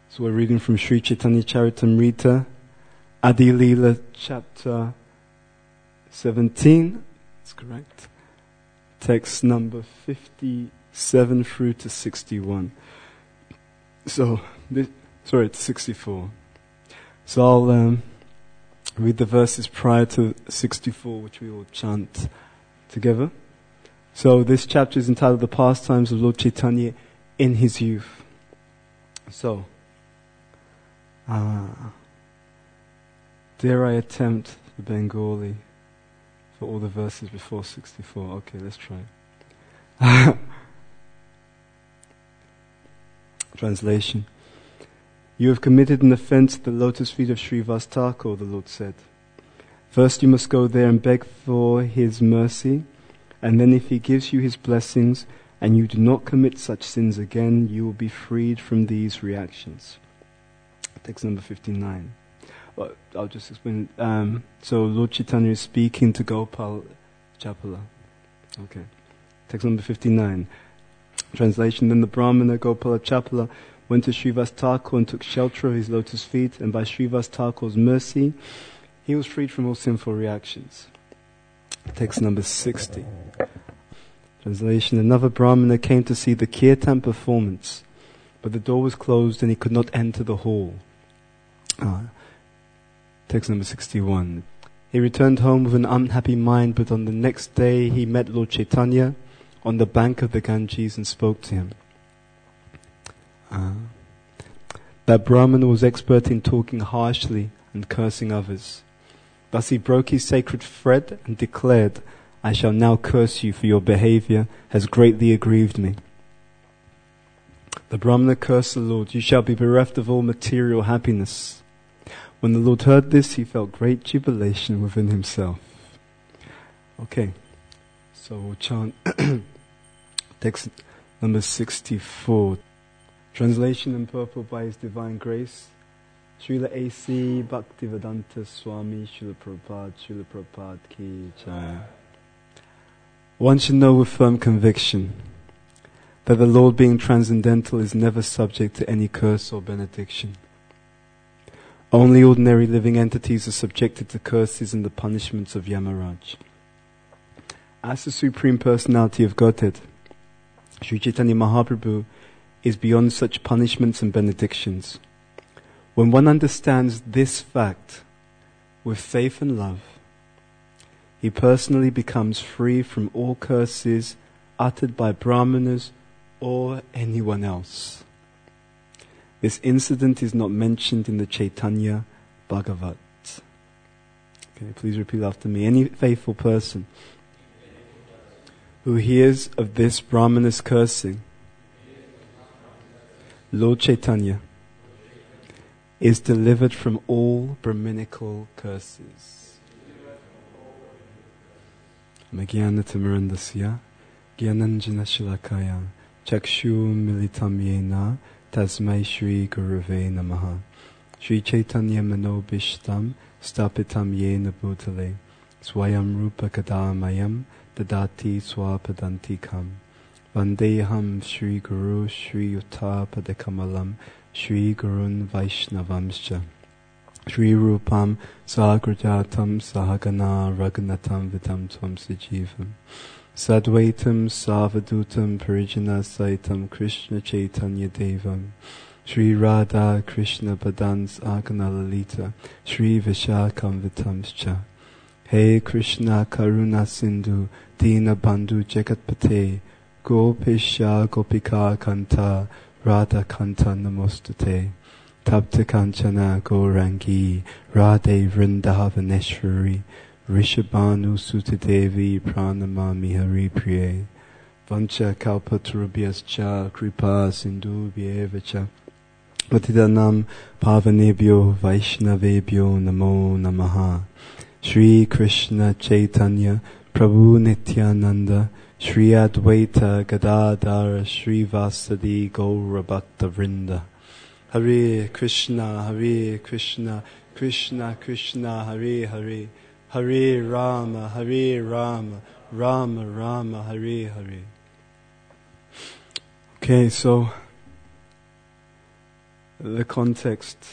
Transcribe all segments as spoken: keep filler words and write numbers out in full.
So we're reading from Sri Chaitanya Charitamrita, Adi Leela, chapter seventeen. That's correct. Text number fifty-seven through to sixty-one. So, this, sorry, to sixty-four. So I'll um, read the verses prior to sixty-four, which we will chant together. So this chapter is entitled The Pastimes of Lord Chaitanya in His Youth. So, uh, dare I attempt the Bengali for all the verses before sixty-four? Okay, let's try. Translation. You have committed an offense at the lotus feet of Srivas Thakur, the Lord said. First you must go there and beg for his mercy, and then if he gives you his blessings and you do not commit such sins again, you will be freed from these reactions. Text number fifty-nine. Well, I'll just explain. Um, so Lord Chaitanya is speaking to Gopal Chapala. Okay. Text number fifty-nine. Translation. Then the Brahmana Gopala Chapala went to Srivas Thakur and took shelter of his lotus feet, and by Srivas Thakur's mercy, he was freed from all sinful reactions. Text number sixty. Translation. Another Brahmana came to see the kirtan performance, but the door was closed and he could not enter the hall. Uh, text number sixty-one. He returned home with an unhappy mind, but on the next day he met Lord Chaitanya on the bank of the Ganges and spoke to him. Uh, that Brahmana was expert in talking harshly and cursing others. Thus he broke his sacred thread and declared, I shall now curse you, for your behavior has greatly aggrieved me. The Brahmana cursed the Lord, you shall be bereft of all material happiness. When the Lord heard this, he felt great jubilation within himself. Okay, so we'll chant text number sixty-four. Translation in purple by His Divine Grace. Srila A C Bhaktivedanta Swami Srila Prabhupada Srila Prabhupada Ki Jai. One should know with firm conviction that the Lord, being transcendental, is never subject to any curse or benediction. Only ordinary living entities are subjected to curses and the punishments of Yamaraj. As the Supreme Personality of Godhead, Sri Chaitanya Mahaprabhu is beyond such punishments and benedictions. When one understands this fact with faith and love, he personally becomes free from all curses uttered by Brahmanas or anyone else. This incident is not mentioned in the Chaitanya Bhagavat. Okay, please repeat after me. Any faithful person who hears of this Brahmana's cursing, Lord Chaitanya is delivered from all Brahminical curses. Magyanatamrandasya Gyananjana Shilakaya Chakshu Militam Yena Tasmai Shri Gurave Namaha. Shri Chaitanya Manobishtam Stapitam Yena Bhutale Swayam Rupa Kadamayam Dadati Swapadantikam Vandeham Shri Guru Shri Yuta Padekamalam Shri Gurun Vaishnavamscha Shri Rupam Sagrajatam Sahagana Raghunatam Vitam Tvam Sajivam Sadvaitam Savadutam Parijana Saitam Krishna Chaitanya Devam Shri Radha Krishna Padans Agana Lalita Shri Vishakam Vitamscha. Hey Krishna Karuna Sindhu Dina Bandhu Jagatpate Gopisha Gopika Kanta Radha Kanta Namostate Tapta Kanchana Gaurangi Radhe Vrindavaneshwari Rishabhanu Sutadevi Pranamami Hari Priye Vancha Kalpatarubhyascha Kripa Sindhubhyevacha Patidanam Pavanebhyo Vaishnavebhyo Namo Namaha. Shri Krishna Chaitanya Prabhu Nityananda Shri Advaita Gadadhara Shri Vasadi Gaura Bhakta Vrinda. Hare Krishna, Hare Krishna, Krishna Krishna, Hare Hare, Hare Rama, Hare Rama, Rama Rama, Hare Hare. Okay, so the context.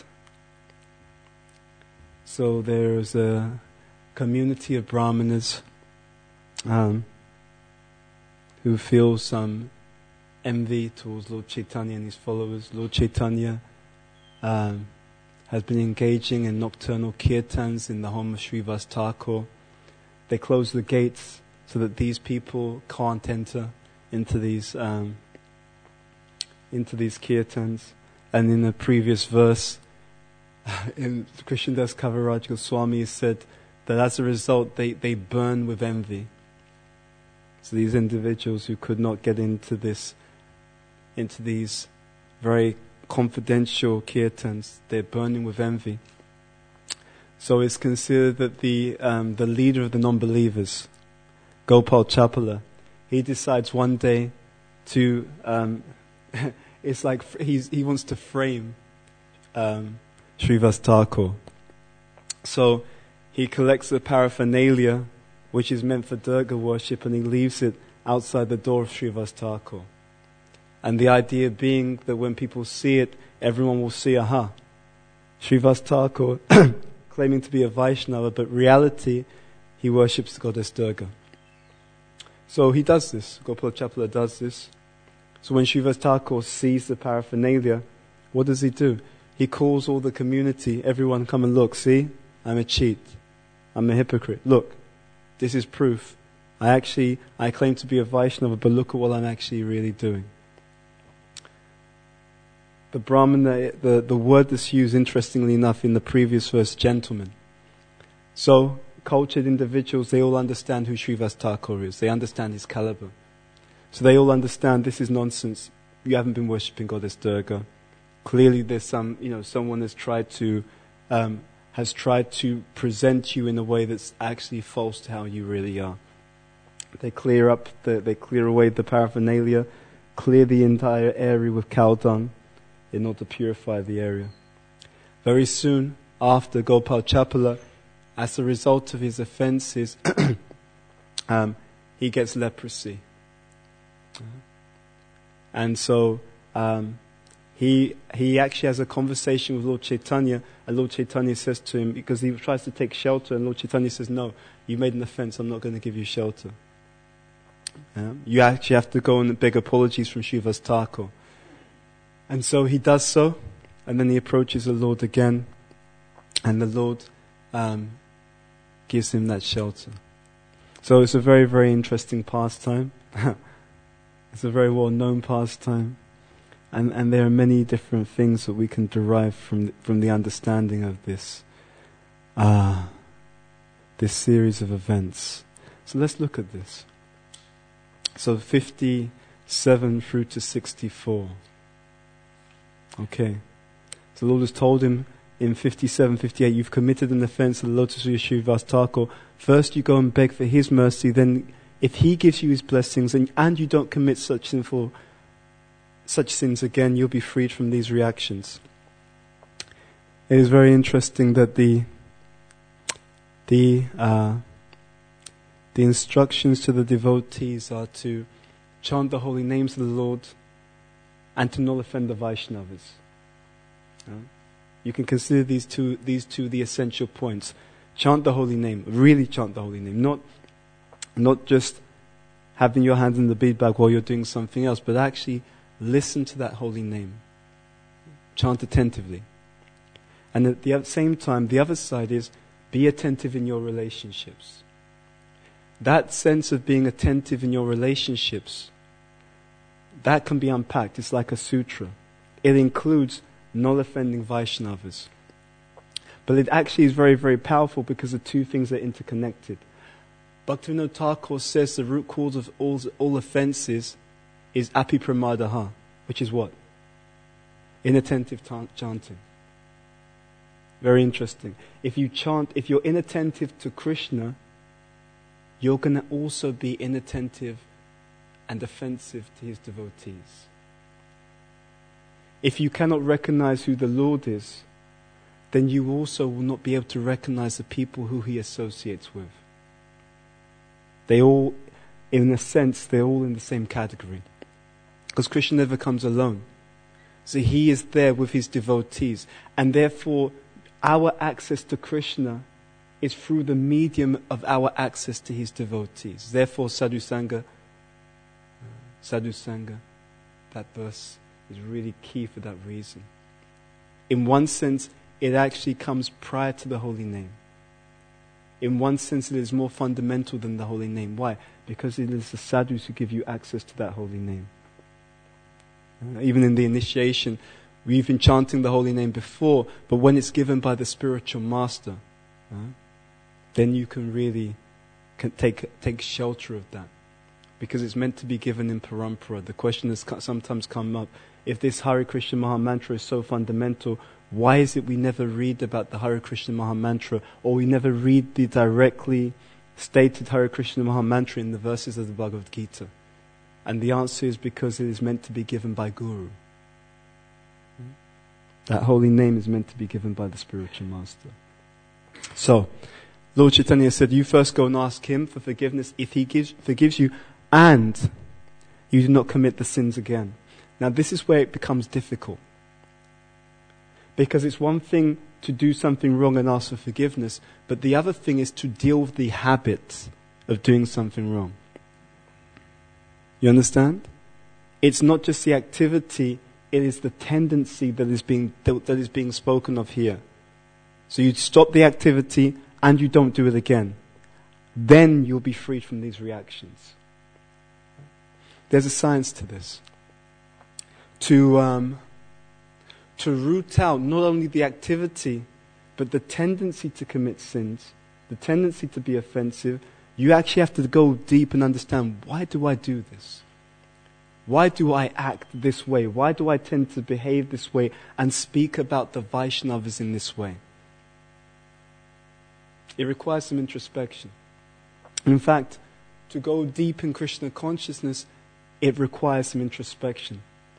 So there's a community of Brahmanas um, who feel some envy towards Lord Chaitanya and his followers. Lord Chaitanya um, has been engaging in nocturnal kirtans in the home of Srivas Thakur. They close the gates so that these people can't enter into these um, into these kirtans. And in the previous verse, in Krishnadas Kaviraj Goswami said that as a result they, they burn with envy. So these individuals who could not get into this, into these very confidential kirtans, they're burning with envy. So it's considered that the um, the leader of the non-believers, Gopal Chapala, he decides one day to, um, it's like he's, he wants to frame um, Srivas Thakur. So he collects the paraphernalia which is meant for Durga worship and he leaves it outside the door of Srivas Thakur. And the idea being that when people see it, everyone will see, aha, Srivas Thakur claiming to be a Vaishnava, but reality, he worships the goddess Durga. So he does this, Gopal Chapala does this. So when Srivas Thakur sees the paraphernalia, what does he do? He calls all the community, everyone come and look, see, I'm a cheat, I'm a hypocrite, look, this is proof. I actually, I claim to be a Vaishnava, but look at what I'm actually really doing. The Brahmana, the, the word that's used, interestingly enough, in the previous verse, gentleman. So, cultured individuals, they all understand who Srivas Thakur is. They understand his caliber. So they all understand this is nonsense. You haven't been worshipping Goddess Durga. Clearly there's some, you know, someone has tried to, um, has tried to present you in a way that's actually false to how you really are. They clear up, the, they clear away the paraphernalia, clear the entire area with cow dung, in order to purify the area. Very soon after, Gopal Chapala, as a result of his offences, um, he gets leprosy. And so um, he he actually has a conversation with Lord Chaitanya, and Lord Chaitanya says to him, because he tries to take shelter, and Lord Chaitanya says, no, you made an offence, I'm not going to give you shelter. Yeah? You actually have to go and beg apologies from Srivas Thakur. And so he does so, and then he approaches the Lord again, and the Lord um, gives him that shelter. So it's a very, very interesting pastime. It's a very well-known pastime, and and there are many different things that we can derive from the, from the understanding of this ah this series of events. So let's look at this. So fifty-seven through to sixty-four. Okay. So the Lord has told him in fifty-seven, fifty-eight, you've committed an offense to the lotus of Srivas Thakur. First you go and beg for his mercy, then if he gives you his blessings and, and you don't commit such sinful, such sins again, you'll be freed from these reactions. It is very interesting that the the uh, the instructions to the devotees are to chant the holy names of the Lord and to not offend the Vaishnavas. Uh, you can consider these two these two the essential points. Chant the holy name, really chant the holy name, not not just having your hand in the bead bag while you're doing something else, but actually listen to that holy name. Chant attentively. And at the same time, the other side is be attentive in your relationships. That sense of being attentive in your relationships, that can be unpacked. It's like a sutra. It includes not offending Vaishnavas. But it actually is very, very powerful because the two things are interconnected. Bhaktivinoda Thakur says the root cause of all, all offences is apipramadaha, which is what? Inattentive ta- chanting. Very interesting. If you chant, if you're inattentive to Krishna, you're going to also be inattentive and offensive to his devotees. If you cannot recognize who the Lord is, then you also will not be able to recognize the people who he associates with. They all, in a sense, they're all in the same category. Because Krishna never comes alone. So he is there with his devotees. And therefore, our access to Krishna is through the medium of our access to his devotees. Therefore, Sadhu Sangha, Sadhu Sangha, that verse is really key for that reason. In one sense, it actually comes prior to the holy name. In one sense, it is more fundamental than the holy name. Why? Because it is the sadhus who give you access to that holy name. Uh, even in the initiation, we've been chanting the holy name before, but when it's given by the spiritual master, uh, then you can really can take take shelter of that. Because it's meant to be given in parampara. The question has sometimes come up, if this Hare Krishna Maha Mantra is so fundamental, why is it we never read about the Hare Krishna Maha Mantra, or we never read the directly stated Hare Krishna Maha Mantra in the verses of the Bhagavad Gita? And the answer is because it is meant to be given by Guru. That holy name is meant to be given by the spiritual master. So, Lord Chaitanya said, you first go and ask him for forgiveness if he gives, forgives you, and you do not commit the sins again. Now this is where it becomes difficult. Because it's one thing to do something wrong and ask for forgiveness, but the other thing is to deal with the habit of doing something wrong. You understand? It's not just the activity, it is the tendency that is being that is being spoken of here. So you stop the activity and you don't do it again. Then you'll be freed from these reactions. There's a science to this. To um, to root out not only the activity, but the tendency to commit sins, the tendency to be offensive, you actually have to go deep and understand, why do I do this? Why do I act this way? Why do I tend to behave this way and speak about the Vaishnavas in this way? It requires some introspection. In fact, to go deep in Krishna consciousness, it requires some introspection.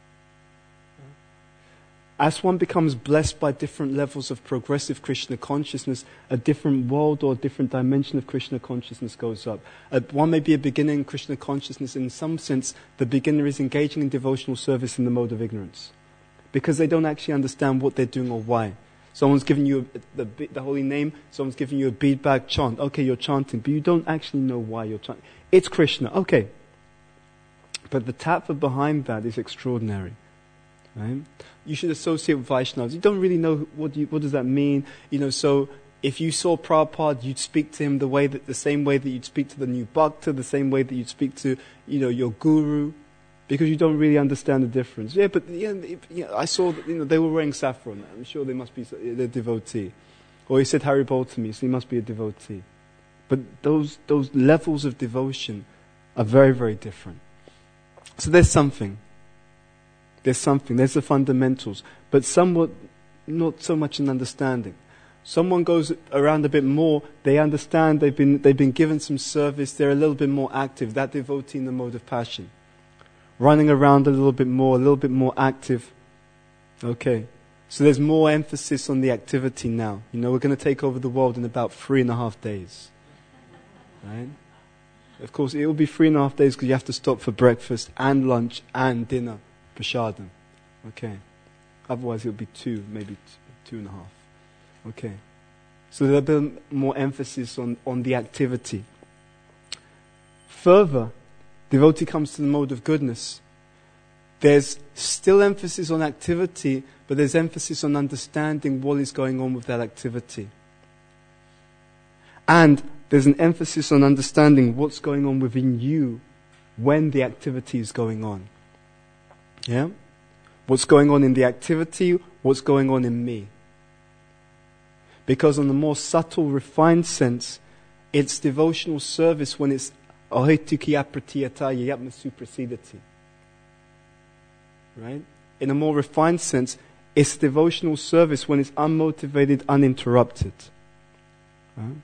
As one becomes blessed by different levels of progressive Krishna consciousness, a different world or a different dimension of Krishna consciousness goes up. Uh, one may be a beginner in Krishna consciousness. In some sense, the beginner is engaging in devotional service in the mode of ignorance, because they don't actually understand what they're doing or why. Someone's giving you a, the, the holy name, someone's giving you a bead bag chant. Okay, you're chanting, but you don't actually know why you're chanting. It's Krishna, okay. But the tattva behind that is extraordinary. Right? You should associate with Vaishnavas. You don't really know what do you, what does that mean. You know, so if you saw Prabhupada, you'd speak to him the way that the same way that you'd speak to the new bhakta, the same way that you'd speak to, you know, your guru, because you don't really understand the difference. Yeah, but yeah, yeah I saw that, you know, they were wearing saffron. I'm sure they must be a devotee. Or he said Haribol to me, so he must be a devotee. But those those levels of devotion are very, very different. So there's something. There's something, there's the fundamentals, but somewhat, not so much an understanding. Someone goes around a bit more, they understand, they've been, they've been given some service, they're a little bit more active, that devotee in the mode of passion. Running around a little bit more, a little bit more active. Okay, so there's more emphasis on the activity now. You know, we're going to take over the world in about three and a half days. Right? Of course, it will be three and a half days because you have to stop for breakfast and lunch and dinner. Prashadam. Okay. Otherwise it would be two, maybe t- two and a half. Okay. So there'll be more emphasis on, on the activity. Further, devotee comes to the mode of goodness. There's still emphasis on activity, but there's emphasis on understanding what is going on with that activity. And there's an emphasis on understanding what's going on within you when the activity is going on. Yeah? What's going on in the activity, what's going on in me. Because on the more subtle, refined sense, it's devotional service when it's ahituki apratiyata yatma suprasidati. Right? In a more refined sense, it's devotional service when it's unmotivated, uninterrupted. Right?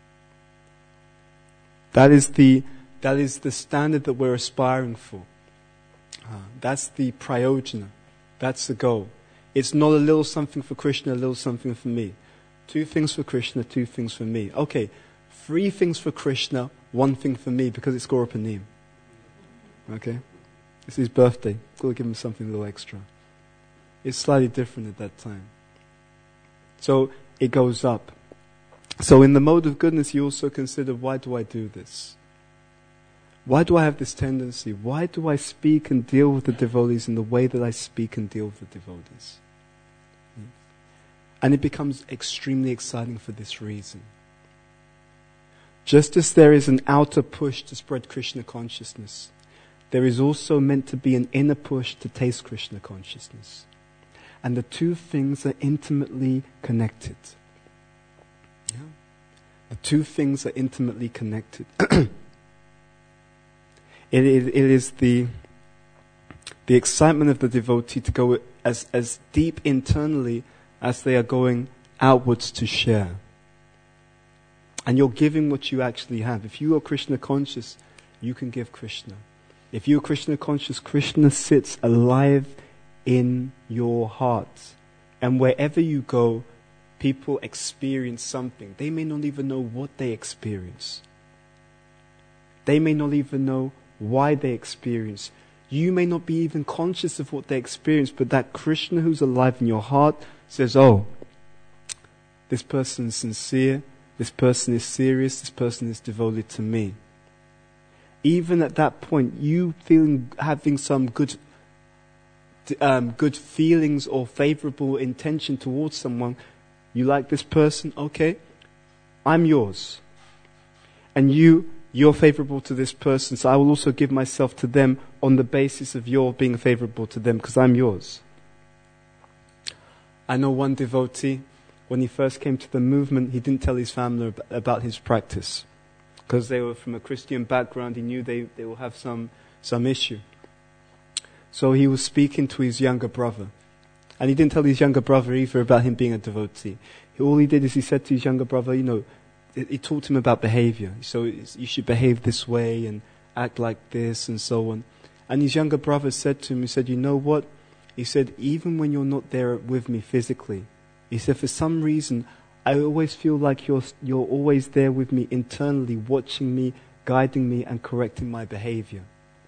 That is the that is the standard that we're aspiring for. Uh, that's the prayojana. That's the goal. It's not a little something for Krishna, a little something for me. Two things for Krishna, two things for me. Okay, three things for Krishna, one thing for me, because it's Gaurapanim. Okay? It's his birthday. Got to give him something a little extra. is slightly different at that time. So it goes up. So in the mode of goodness, you also consider, why do I do this? Why do I have this tendency? Why do I speak and deal with the devotees in the way that I speak and deal with the devotees? And it becomes extremely exciting for this reason. Just as there is an outer push to spread Krishna consciousness, there is also meant to be an inner push to taste Krishna consciousness. And the two things are intimately connected. Yeah? The two things are intimately connected. it, is, it is the, the excitement of the devotee to go as, as deep internally as they are going outwards to share. And you're giving what you actually have. If you are Krishna conscious, you can give Krishna. If you are Krishna conscious, Krishna sits alive in your heart. And wherever you go, people experience something. They may not even know what they experience. They may not even know why they experience. You may not be even conscious of what they experience, but that Krishna who's alive in your heart says, oh, this person is sincere, this person is serious, this person is devoted to me. Even at that point, you feeling having some good um, good feelings or favorable intention towards someone, you like this person, okay, I'm yours. And you, you're favorable to this person, so I will also give myself to them on the basis of your being favorable to them, because I'm yours. I know one devotee, when he first came to the movement, he didn't tell his family ab- about his practice. Because they were from a Christian background, he knew they, they will have some, some issue. So he was speaking to his younger brother. And he didn't tell his younger brother either about him being a devotee. He, all he did is he said to his younger brother, you know, he, he taught him about behavior. So you should behave this way and act like this and so on. And his younger brother said to him, he said, you know what? He said, even when you're not there with me physically, he said, for some reason, I always feel like you're you're always there with me internally, watching me, guiding me, and correcting my behavior.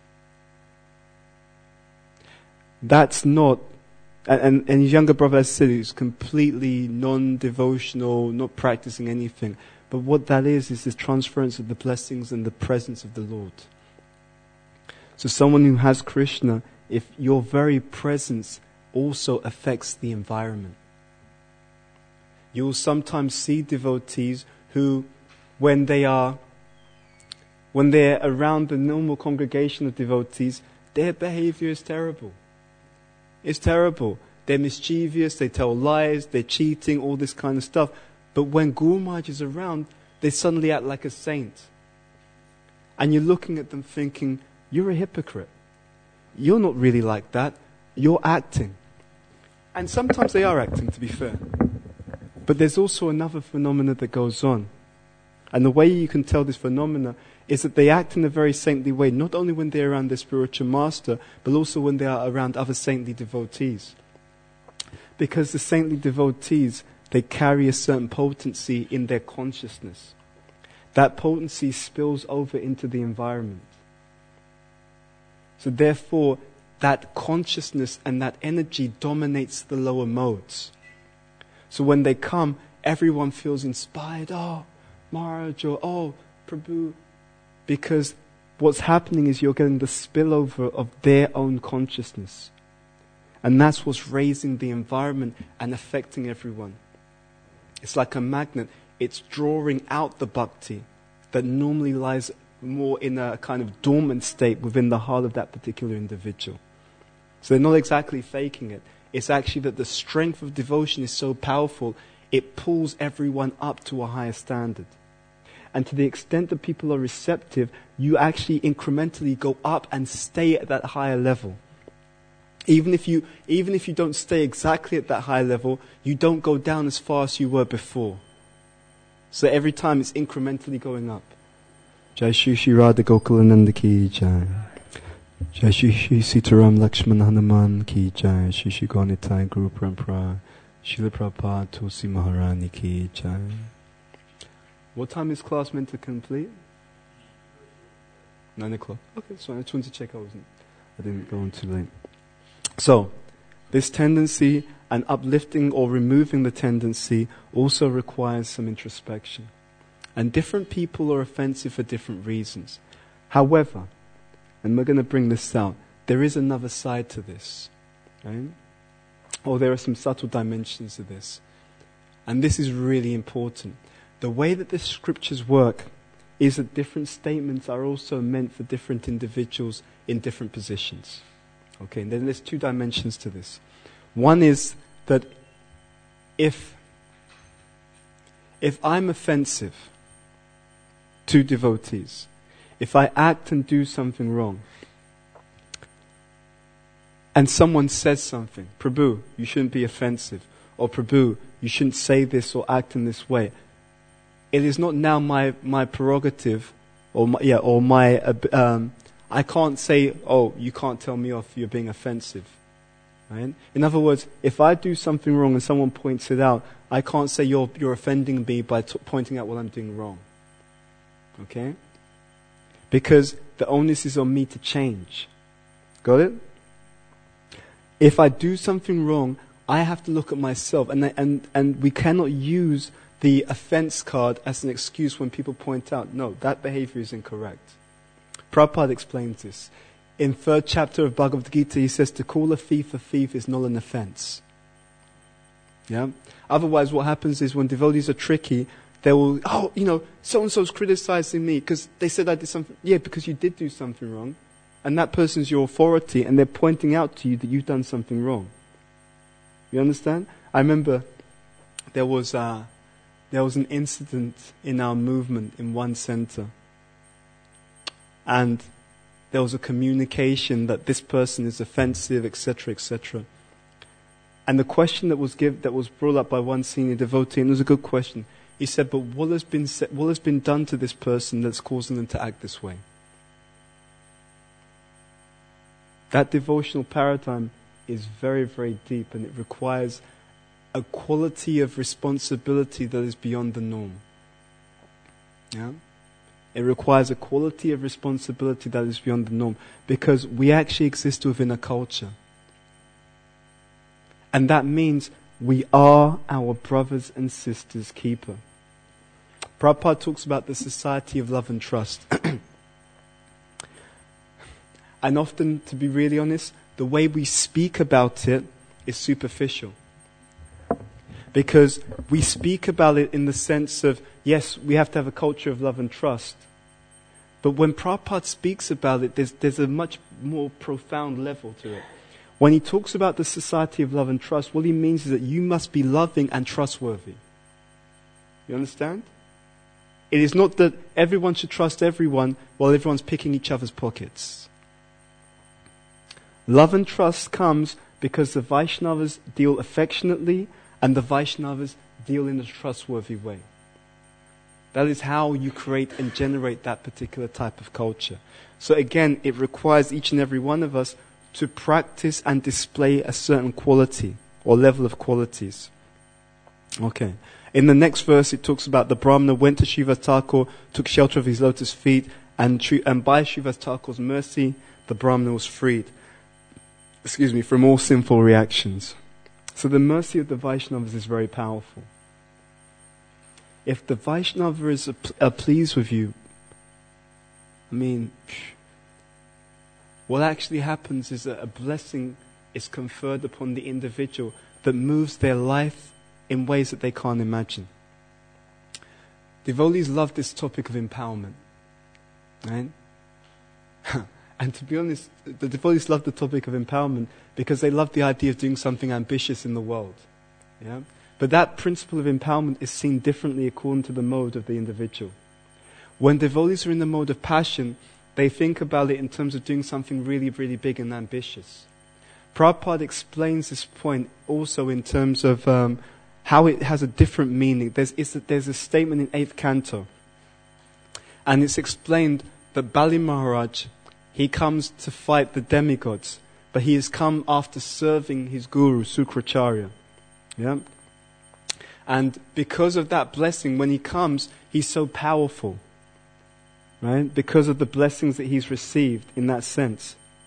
That's not, and, and his younger brother, as I said, is completely non-devotional, not practicing anything. But what that is, is this transference of the blessings and the presence of the Lord. So someone who has Krishna, if your very presence also affects the environment. You will sometimes see devotees who, when they are, when they're around the normal congregation of devotees, their behavior is terrible. It's terrible. They're mischievous, they tell lies, they're cheating, all this kind of stuff. But when Guru Maharaj is around, they suddenly act like a saint. And you're looking at them thinking, you're a hypocrite. You're not really like that. You're acting. And sometimes they are acting, to be fair. But there's also another phenomena that goes on. And the way you can tell this phenomena is that they act in a very saintly way, not only when they're around their spiritual master, but also when they are around other saintly devotees. Because the saintly devotees, they carry a certain potency in their consciousness. That potency spills over into the environment. So therefore, that consciousness and that energy dominates the lower modes. So when they come, everyone feels inspired. Oh, Maharaj, or oh, Prabhu. Because what's happening is you're getting the spillover of their own consciousness. And that's what's raising the environment and affecting everyone. It's like a magnet. It's drawing out the bhakti that normally lies more in a kind of dormant state within the heart of that particular individual. So they're not exactly faking it. It's actually that the strength of devotion is so powerful, it pulls everyone up to a higher standard. And to the extent that people are receptive, you actually incrementally go up and stay at that higher level. Even if you, even if you don't stay exactly at that high level, you don't go down as far as you were before. So every time it's incrementally going up. Jai Shri Shri Radha Gokulananda ki jai. Jai Shri Shri Sitaram Lakshman Hanuman ki jai. Shri Shri Gaunitai Guru Parampara. Srila Prabhupada Tulsi Maharani ki jai. What time is class meant to complete? Nine o'clock. Okay, so I just wanted to check I wasn't, I didn't go on too late. So, This tendency and uplifting or removing the tendency also requires some introspection. And different people are offensive for different reasons. However, and we're going to bring this out, there is another side to this. Right? Or there are some subtle dimensions to this. And this is really important. The way that the scriptures work is that different statements are also meant for different individuals in different positions. Okay, and then there's two dimensions to this. One is that if if I'm offensive to devotees, if I act and do something wrong, and someone says something, Prabhu, you shouldn't be offensive, or Prabhu, you shouldn't say this or act in this way, it is not now my, my prerogative, or my, yeah, or my, um, I can't say, oh, you can't tell me off, you're being offensive. Right? In other words, if I do something wrong and someone points it out, I can't say you're you're offending me by t- pointing out what I'm doing wrong. Okay? Because the onus is on me to change. Got it? If I do something wrong, I have to look at myself, and and and we cannot use the offense card as an excuse when people point out, no, that behavior is incorrect. Prabhupada explains this. In third chapter of Bhagavad Gita, he says to call a thief a thief is not an offense. Yeah. Otherwise, what happens is when devotees are tricky, they will, oh, you know, so-and-so's criticizing me because they said I did something. Yeah, because you did do something wrong. And that person's your authority, and they're pointing out to you that you've done something wrong. You understand? I remember there was, uh, there was an incident in our movement in one center. And there was a communication that this person is offensive, et cetera, et cetera. And the question that was give, that was brought up by one senior devotee, and it was a good question. He said, "But what has been said, what has been done to this person that's causing them to act this way?" That devotional paradigm is very, very deep, and it requires a quality of responsibility that is beyond the norm. Yeah. It requires a quality of responsibility that is beyond the norm, because we actually exist within a culture. And that means we are our brothers and sisters' keeper. Prabhupada talks about the society of love and trust. And often, to be really honest, the way we speak about it is superficial. Because we speak about it in the sense of, yes, we have to have a culture of love and trust. But when Prabhupada speaks about it, there's, there's a much more profound level to it. When he talks about the society of love and trust, what he means is that you must be loving and trustworthy. You understand? It is not that everyone should trust everyone while everyone's picking each other's pockets. Love and trust comes because the Vaishnavas deal affectionately and the Vaishnavas deal in a trustworthy way. That is how you create and generate that particular type of culture. So again, it requires each and every one of us to practice and display a certain quality or level of qualities. Okay. In the next verse, it talks about the Brahmana went to Srivas Thakur, took shelter of his lotus feet, and, and by Srivas Thakur's mercy, the Brahmana was freed. Excuse me, from all sinful reactions. So the mercy of the Vaishnavas is very powerful. If the Vaishnavas are, are pleased with you, I mean, what actually happens is that a blessing is conferred upon the individual that moves their life in ways that they can't imagine. Devotees love this topic of empowerment. Right? And to be honest, the devotees love the topic of empowerment because they love the idea of doing something ambitious in the world. Yeah? But that principle of empowerment is seen differently according to the mode of the individual. When devotees are in the mode of passion, they think about it in terms of doing something really, really big and ambitious. Prabhupada explains this point also in terms of um, how it has a different meaning. There's, it's a, there's a statement in eighth canto, and it's explained that Bali Maharaj, he comes to fight the demigods, but he has come after serving his guru, Sukracharya. Yeah? And because of that blessing, when he comes, he's so powerful. Right? Because of the blessings that he's received in that sense.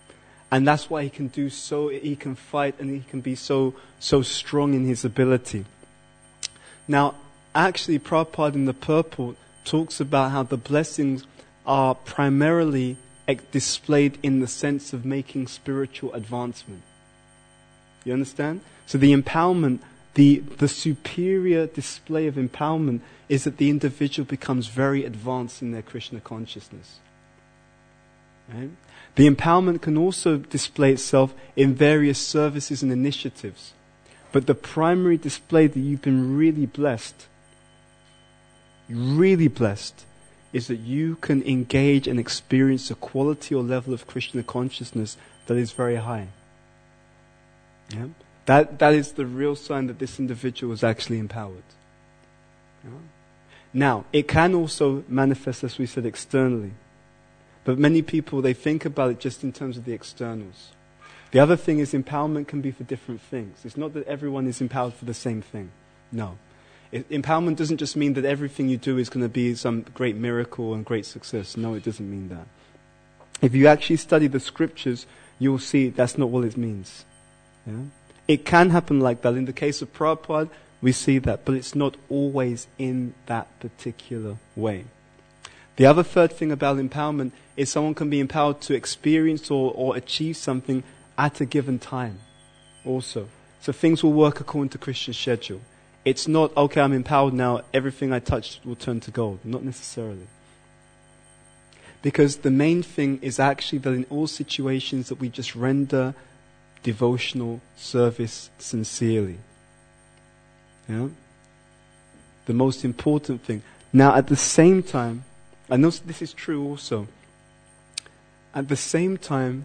And that's why he can do so, he can fight and he can be so, so strong in his ability. Now, actually, Prabhupada in the purport talks about how the blessings are primarily displayed in the sense of making spiritual advancement. You understand? So the empowerment, the, the superior display of empowerment is that the individual becomes very advanced in their Krishna consciousness. Right? The empowerment can also display itself in various services and initiatives. But the primary display that you've been really blessed, really blessed, is that you can engage and experience a quality or level of Krishna consciousness that is very high. Yeah? That, that is the real sign that this individual is actually empowered. Yeah? Now, it can also manifest, as we said, externally. But many people, they think about it just in terms of the externals. The other thing is empowerment can be for different things. It's not that everyone is empowered for the same thing. No. It, empowerment doesn't just mean that everything you do is going to be some great miracle and great success. No, it doesn't mean that. If you actually study the scriptures, you will see that's not what it means. Yeah? It can happen like that. In the case of Prabhupada, we see that, but it's not always in that particular way. The other third thing about empowerment is someone can be empowered to experience or, or achieve something at a given time also. So things will work according to Christian schedule. It's not, okay, I'm empowered now, everything I touch will turn to gold. Not necessarily. Because the main thing is actually that in all situations that we just render devotional service sincerely. Yeah? The most important thing. Now at the same time, and this is true also, at the same time,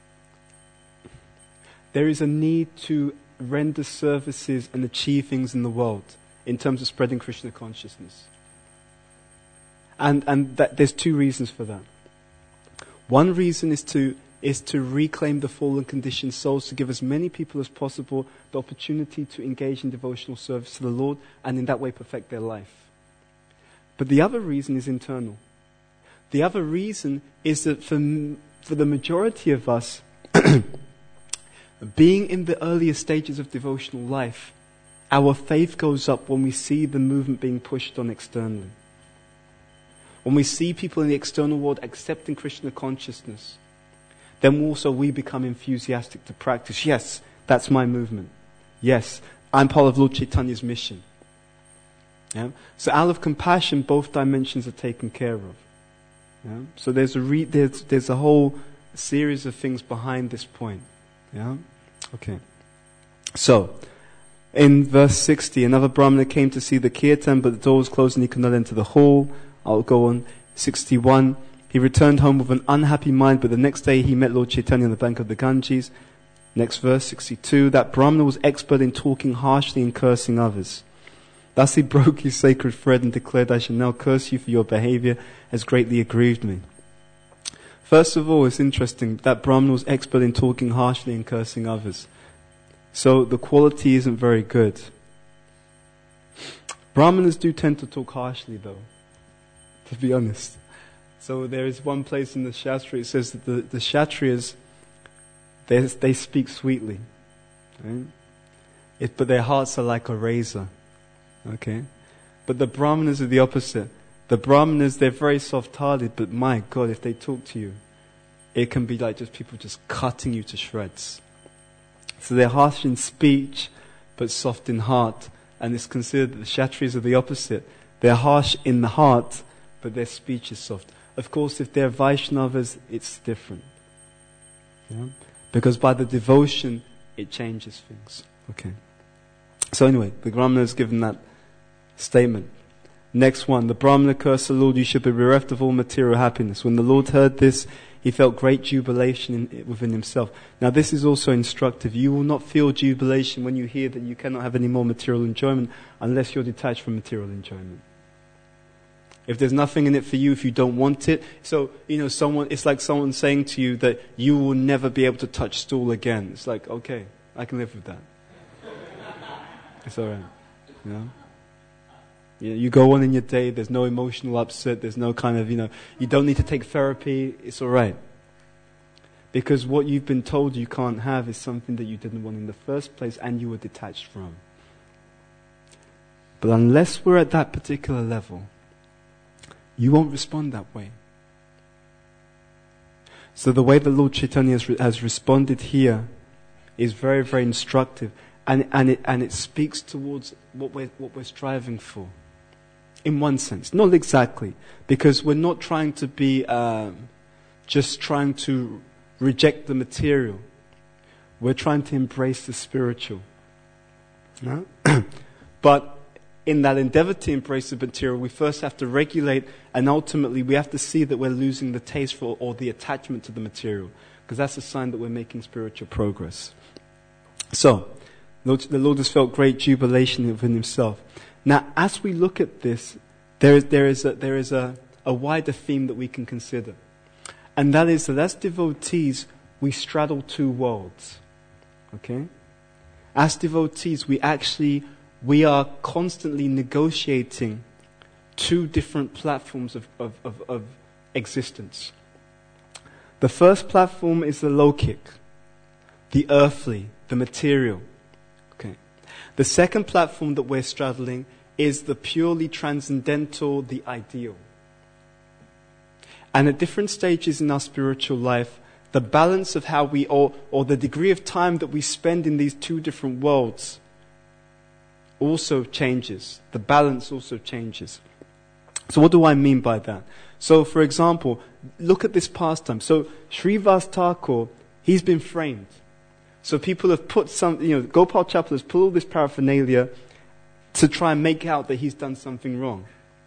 there is a need to render services and achieve things in the world in terms of spreading Krishna consciousness. And and that, there's two reasons for that. One reason is to is to reclaim the fallen conditioned souls, to give as many people as possible the opportunity to engage in devotional service to the Lord and in that way perfect their life. But the other reason is internal. The other reason is that for, for the majority of us, being in the earlier stages of devotional life, our faith goes up when we see the movement being pushed on externally. When we see people in the external world accepting Krishna consciousness, then also we become enthusiastic to practice. Yes, that's my movement. Yes, I'm part of Lord Chaitanya's mission. Yeah? So out of compassion, both dimensions are taken care of. Yeah? So there's a re- there's there's a whole series of things behind this point. Yeah? Okay. So, in verse sixty, another Brahmana came to see the kirtan, but the door was closed and he could not enter the hall. I'll go on. sixty-one, he returned home with an unhappy mind, but the next day he met Lord Chaitanya on the bank of the Ganges. Next verse, sixty-two, that Brahmana was expert in talking harshly and cursing others. Thus he broke his sacred thread and declared, I shall now curse you for your behavior has greatly aggrieved me. First of all, it's interesting that Brahmana was expert in talking harshly and cursing others. So the quality isn't very good. Brahmanas do tend to talk harshly though, to be honest. So there is one place in the Shastra, it says that the, the Kshatriyas, they, they speak sweetly. Right? It, but their hearts are like a razor. Okay? But the Brahmanas are the opposite. The Brahmanas, they're very soft-hearted, but my God, if they talk to you, it can be like just people just cutting you to shreds. So they're harsh in speech, but soft in heart. And it's considered that the Kshatriyas are the opposite. They're harsh in the heart, but their speech is soft. Of course, if they're Vaishnavas, it's different. Yeah? Because by the devotion, it changes things. Okay. So anyway, the Brahmana has given that statement. Next one, the Brahmana cursed the Lord, you should be bereft of all material happiness. When the Lord heard this, he felt great jubilation in, within himself. Now this is also instructive. You will not feel jubilation when you hear that you cannot have any more material enjoyment unless you're detached from material enjoyment. If there's nothing in it for you, if you don't want it. So, you know, someone, it's like someone saying to you that you will never be able to touch stool again. It's like, okay, I can live with that. It's alright. You know? You know, you go on in your day, there's no emotional upset, there's no kind of, you know, you don't need to take therapy, it's alright. Because what you've been told you can't have is something that you didn't want in the first place and you were detached from. But unless we're at that particular level, you won't respond that way. So the way the Lord Chaitanya has, re- has responded here is very, very instructive, and and it and it speaks towards what we're what we're striving for. In one sense, not exactly, because we're not trying to be um, just trying to reject the material. We're trying to embrace the spiritual. No? But in that endeavor to embrace the material, we first have to regulate, and ultimately we have to see that we're losing the taste for or the attachment to the material, because that's a sign that we're making spiritual progress. So, Lord, the Lord has felt great jubilation within himself. Now, as we look at this, there is there is a, there is a, a wider theme that we can consider, and that is that as devotees we straddle two worlds. Okay, as devotees we actually we are constantly negotiating two different platforms of, of, of, of existence. The first platform is the lokic, the earthly, the material. Okay. The second platform that we're straddling is the purely transcendental, the ideal. And at different stages in our spiritual life, the balance of how we, or, or the degree of time that we spend in these two different worlds also changes. The balance also changes. So what do I mean by that? So for example, look at this pastime. So Srivas Thakur, he's been framed. So people have put some, you know, Gopal Chapel has put all this paraphernalia to try and make out that he's done something wrong.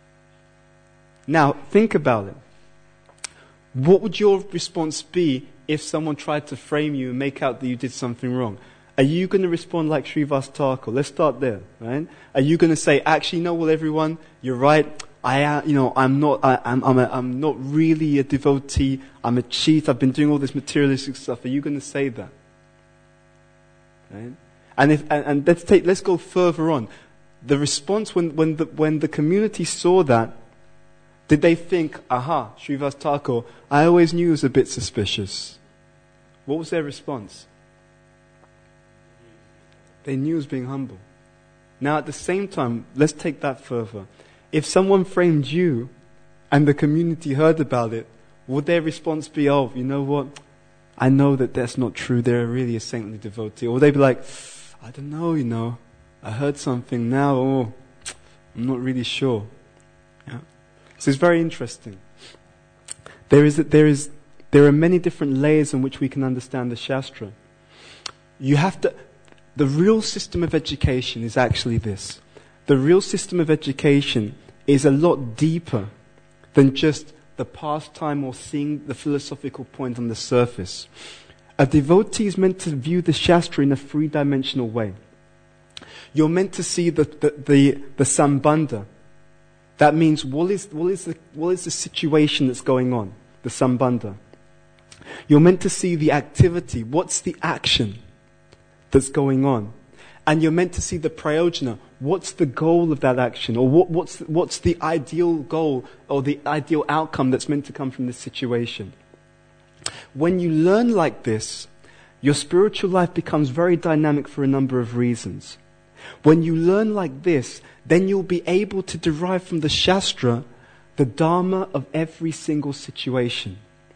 Now, think about it. What would your response be if someone tried to frame you and make out that you did something wrong? Are you going to respond like Srivas Thakur? Let's start there, right? Are you going to say, actually, no, well, everyone, you're right. I am, you know, I'm not, I, I'm, I'm, a, I'm not really a devotee. I'm a cheat. I've been doing all this materialistic stuff. Are you going to say that? Right? And if, and, and let's take, let's go further on. The response when, when the, when the community saw that, did they think, aha, Srivas Thakur, I always knew he was a bit suspicious. What was their response? They knew he was being humble. Now at the same time, let's take that further. If someone framed you and the community heard about it, would their response be, oh, you know what? I know that that's not true. They're really a saintly devotee. Or would they be like, I don't know, you know. I heard something now. Oh, I'm not really sure. Yeah. So it's very interesting. There is, there is, there are many different layers in which we can understand the Shastra. You have to, the real system of education is actually this. The real system of education is a lot deeper than just the pastime or seeing the philosophical point on the surface. A devotee is meant to view the Shastra in a three-dimensional way. You're meant to see the the the, the sambandha. That means what is what is the what is the situation that's going on? The sambandha. You're meant to see the activity. What's the action that's going on? And you're meant to see the prayojana. What's the goal of that action? Or what, what's, what's the ideal goal or the ideal outcome that's meant to come from this situation? When you learn like this, your spiritual life becomes very dynamic for a number of reasons. When you learn like this, then you'll be able to derive from the Shastra the Dharma of every single situation.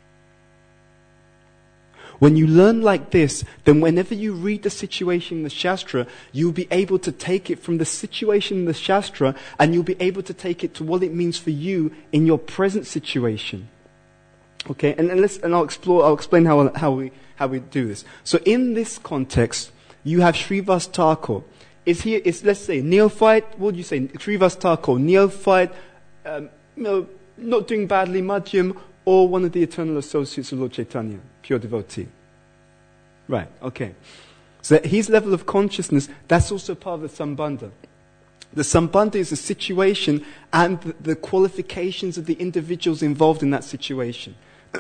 When you learn like this, then whenever you read the situation in the Shastra, you'll be able to take it from the situation in the Shastra and you'll be able to take it to what it means for you in your present situation. Okay, and, and let's and I'll explore I'll explain how how we how we do this. So in this context, you have Srivas Thakur. Is he is let's say neophyte, what would you say? Srivas Thakur, neophyte, um, you know, not doing badly, madhyam, or one of the eternal associates of Lord Chaitanya, pure devotee. Right, okay. So his level of consciousness, that's also part of the sambandha. The sambandha is a situation and the, the qualifications of the individuals involved in that situation.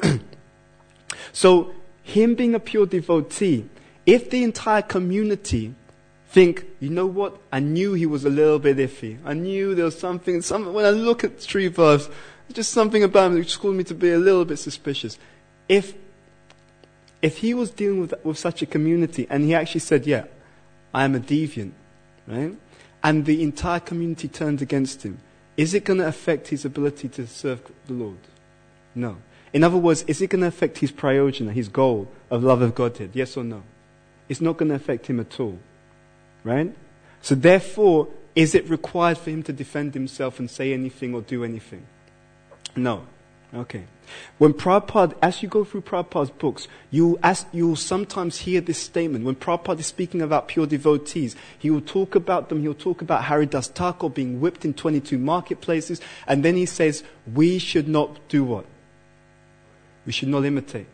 So, him being a pure devotee, if the entire community think, you know what, I knew he was a little bit iffy. I knew there was something, some, when I look at Srivas, just something about him that just caused me to be a little bit suspicious. If if he was dealing with, with such a community and he actually said, yeah, I am a deviant, right? And the entire community turned against him, is it going to affect his ability to serve the Lord? No. In other words, is it going to affect his priogen, his goal of love of Godhead? Yes or no? It's not going to affect him at all, right? So therefore, is it required for him to defend himself and say anything or do anything? No. Okay. When Prabhupada, as you go through Prabhupada's books, you ask, you will sometimes hear this statement. When Prabhupada is speaking about pure devotees, he will talk about them, he'll talk about Haridas Thakur being whipped in twenty-two marketplaces, and then he says, we should not do what? We should not imitate.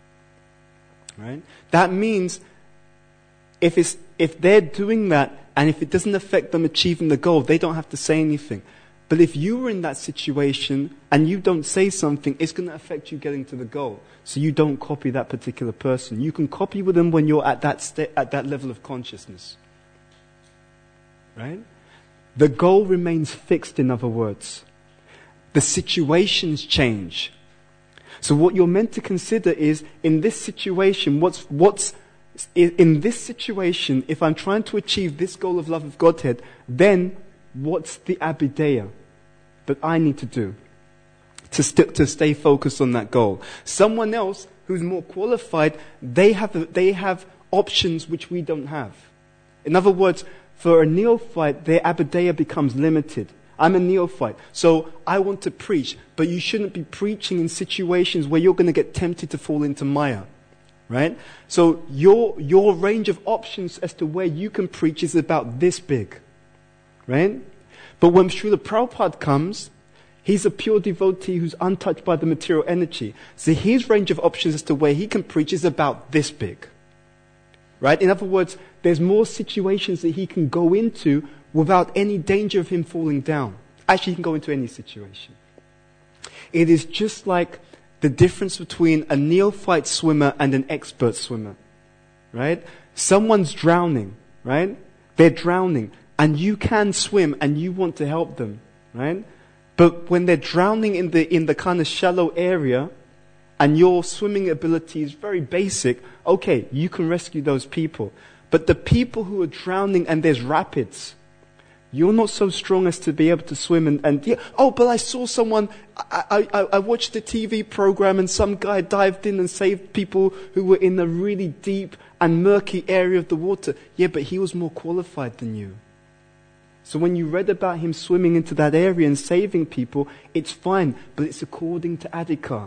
Right? That means, if it's, if they're doing that, and if it doesn't affect them achieving the goal, they don't have to say anything. But if you were in that situation and you don't say something, it's going to affect you getting to the goal. So you don't copy that particular person. You can copy with them when you're at that sta- at that level of consciousness. Right? The goal remains fixed, in other words. The situations change. So what you're meant to consider is, in this situation, what's what's in this situation, if I'm trying to achieve this goal of love of Godhead, then what's the abhideya that I need to do to, st- to stay focused on that goal? Someone else who's more qualified, they have they have options which we don't have. In other words, for a neophyte, their abhideya becomes limited. I'm a neophyte, so I want to preach, but you shouldn't be preaching in situations where you're going to get tempted to fall into Maya. Right? So your your range of options as to where you can preach is about this big. Right? But when Srila Prabhupada comes, he's a pure devotee who's untouched by the material energy. So his range of options as to where he can preach is about this big. Right? In other words, there's more situations that he can go into without any danger of him falling down. Actually, he can go into any situation. It is just like the difference between a neophyte swimmer and an expert swimmer. Right? Someone's drowning. Right? They're drowning. And you can swim and you want to help them. Right? But when they're drowning in the in the kind of shallow area and your swimming ability is very basic, okay, you can rescue those people. But the people who are drowning and there's rapids, you're not so strong as to be able to swim and, and yeah, oh, but I saw someone, I, I, I watched a T V program and some guy dived in and saved people who were in a really deep and murky area of the water. Yeah, but he was more qualified than you. So when you read about him swimming into that area and saving people, it's fine, but it's according to Adhikar.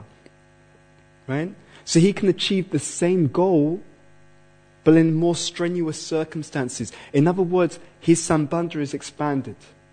Right? So he can achieve the same goal, but in more strenuous circumstances. In other words, his sambandha is expanded.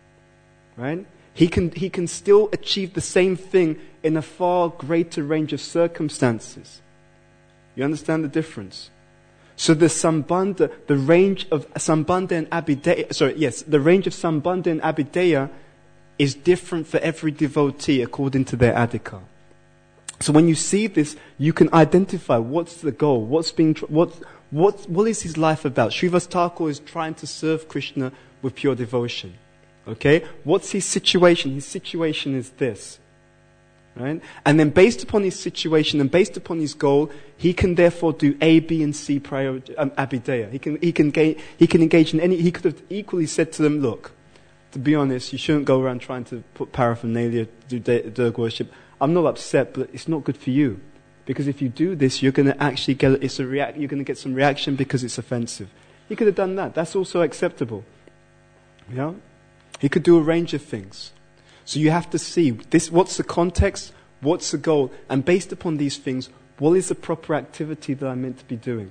Right? He can, he can still achieve the same thing in a far greater range of circumstances. You understand the difference? So the sambandha, the range of sambandha and abhideya, sorry, yes, the range of sambandha and abhideya is different for every devotee according to their adhikar. So when you see this, you can identify what's the goal, what's being, what, what, what is his life about. Srivas Thakur is trying to serve Krishna with pure devotion. Okay? What's his situation? His situation is this. Right? And then based upon his situation and based upon his goal, he can therefore do A, B, and C prior, um, abhideya. He can, he can ga- he can engage in any, he could have equally said to them, look, to be honest, you shouldn't go around trying to put paraphernalia, do Durga worship. I'm not upset, but it's not good for you. Because if you do this, you're going to actually get, it's a react, you're going to get some reaction because it's offensive. He could have done that. That's also acceptable. Yeah? He could do a range of things. So you have to see this. What's the context? What's the goal? And based upon these things, what is the proper activity that I'm meant to be doing?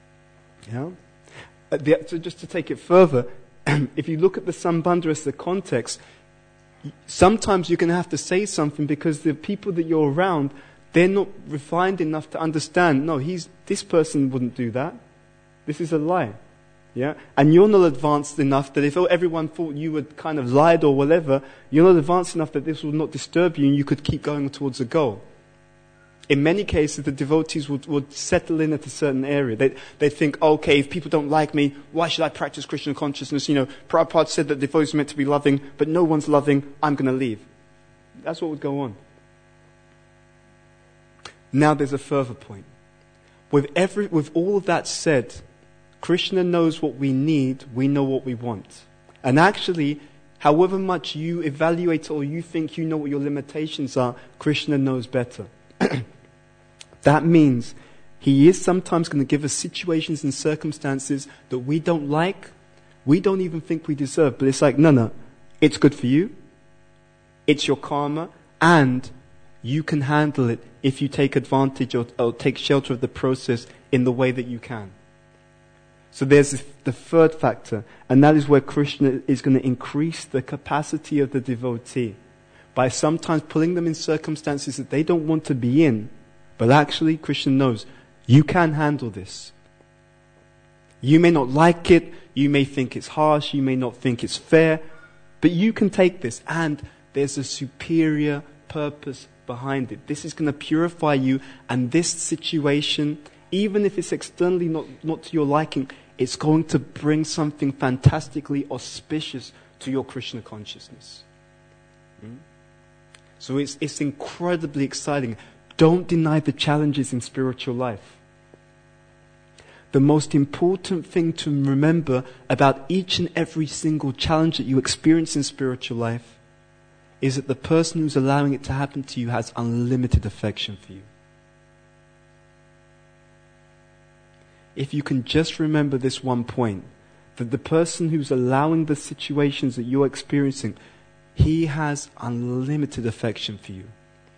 Yeah. Uh, the, so just to take it further, if you look at the sambandha as the context, sometimes you're going to have to say something because the people that you're around, they're not refined enough to understand. No, he's this person wouldn't do that. This is a lie. Yeah? And you're not advanced enough that if everyone thought you had kind of lied or whatever, you're not advanced enough that this would not disturb you and you could keep going towards a goal. In many cases, the devotees would, would settle in at a certain area. They they think, okay, if people don't like me, why should I practice Krishna consciousness? You know, Prabhupada said that devotees are meant to be loving, but no one's loving, I'm going to leave. That's what would go on. Now there's a further point. with every, with all of that said, Krishna knows what we need, we know what we want. And actually, however much you evaluate or you think you know what your limitations are, Krishna knows better. That means he is sometimes going to give us situations and circumstances that we don't like, we don't even think we deserve. But it's like, no, no, it's good for you, it's your karma, and you can handle it if you take advantage or, or take shelter of the process in the way that you can. So there's this, the third factor, and that is where Krishna is going to increase the capacity of the devotee by sometimes putting them in circumstances that they don't want to be in. But actually, Krishna knows, you can handle this. You may not like it, you may think it's harsh, you may not think it's fair, but you can take this, and there's a superior purpose behind it. This is going to purify you, and this situation, even if it's externally not, not to your liking, it's going to bring something fantastically auspicious to your Krishna consciousness. Mm? So it's, it's incredibly exciting. Don't deny the challenges in spiritual life. The most important thing to remember about each and every single challenge that you experience in spiritual life is that the person who's allowing it to happen to you has unlimited affection for you. If you can just remember this one point, that the person who's allowing the situations that you're experiencing, he has unlimited affection for you.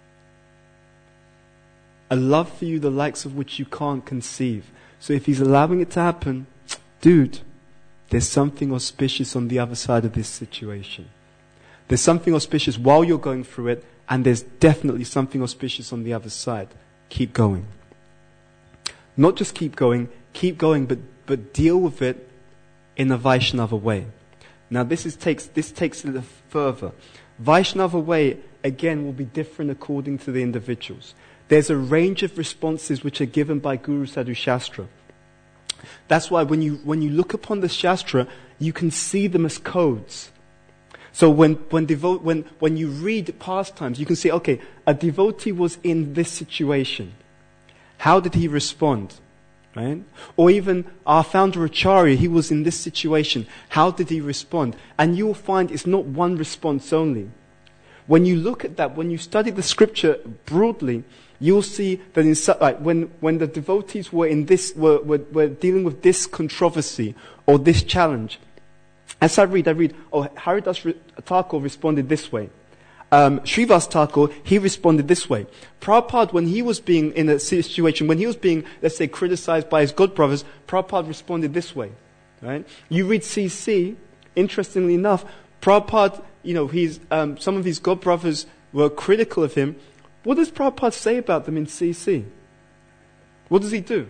A love for you the likes of which you can't conceive. So if he's allowing it to happen, dude, there's something auspicious on the other side of this situation. There's something auspicious while you're going through it, and there's definitely something auspicious on the other side. Keep going. Not just keep going, keep going, but, but deal with it in a Vaishnava way. Now this is takes this takes it a little further. Vaishnava way, again, will be different according to the individuals. There's a range of responses which are given by Guru Sadhu Shastra. That's why when you when you look upon the Shastra, you can see them as codes. So when when devote when when you read pastimes, you can see, okay, a devotee was in this situation. How did he respond? Right? Or even our founder Acharya, he was in this situation. How did he respond? And you will find it's not one response only. When you look at that, when you study the scripture broadly, you'll see that in like when when the devotees were in this were, were were dealing with this controversy or this challenge. As I read, I read, oh, Haridas Thakur responded this way. Um, Srivas Thakur, he responded this way. Prabhupada, when he was being in a situation, when he was being, let's say, criticized by his god brothers, Prabhupada responded this way. Right? You read C C, interestingly enough, Prabhupada, you know, he's, um, some of his god brothers were critical of him. What does Prabhupada say about them in C C? What does he do?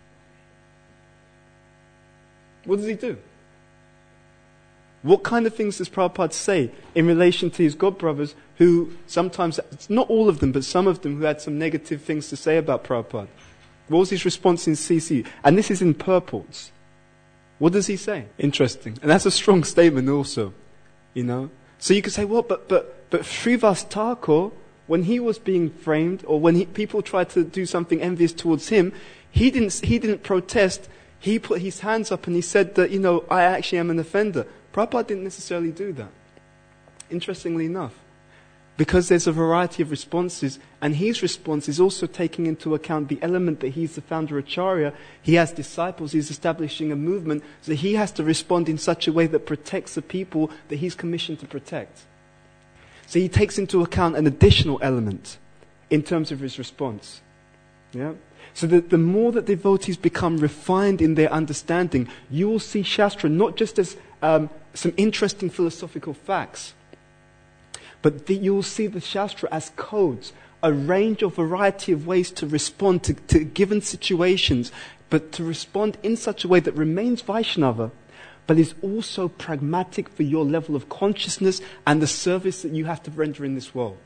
What does he do? What kind of things does Prabhupada say in relation to his god brothers who sometimes, not all of them, but some of them who had some negative things to say about Prabhupada? What was his response in C C? And this is in purports. What does he say? Interesting. And that's a strong statement also, you know. So you could say, well, but but but Srivas Thakur, when he was being framed, or when he, people tried to do something envious towards him, he didn't he didn't protest. He put his hands up and he said that, you know, I actually am an offender. Prabhupada didn't necessarily do that. Interestingly enough. Because there's a variety of responses, and his response is also taking into account the element that he's the founder Acharya, he has disciples, he's establishing a movement, so he has to respond in such a way that protects the people that he's commissioned to protect. So he takes into account an additional element in terms of his response. Yeah? So that the more that devotees become refined in their understanding, you will see Shastra not just as um, some interesting philosophical facts, but the, you will see the Shastra as codes, a range of variety of ways to respond to, to given situations, but to respond in such a way that remains Vaishnava, but is also pragmatic for your level of consciousness and the service that you have to render in this world.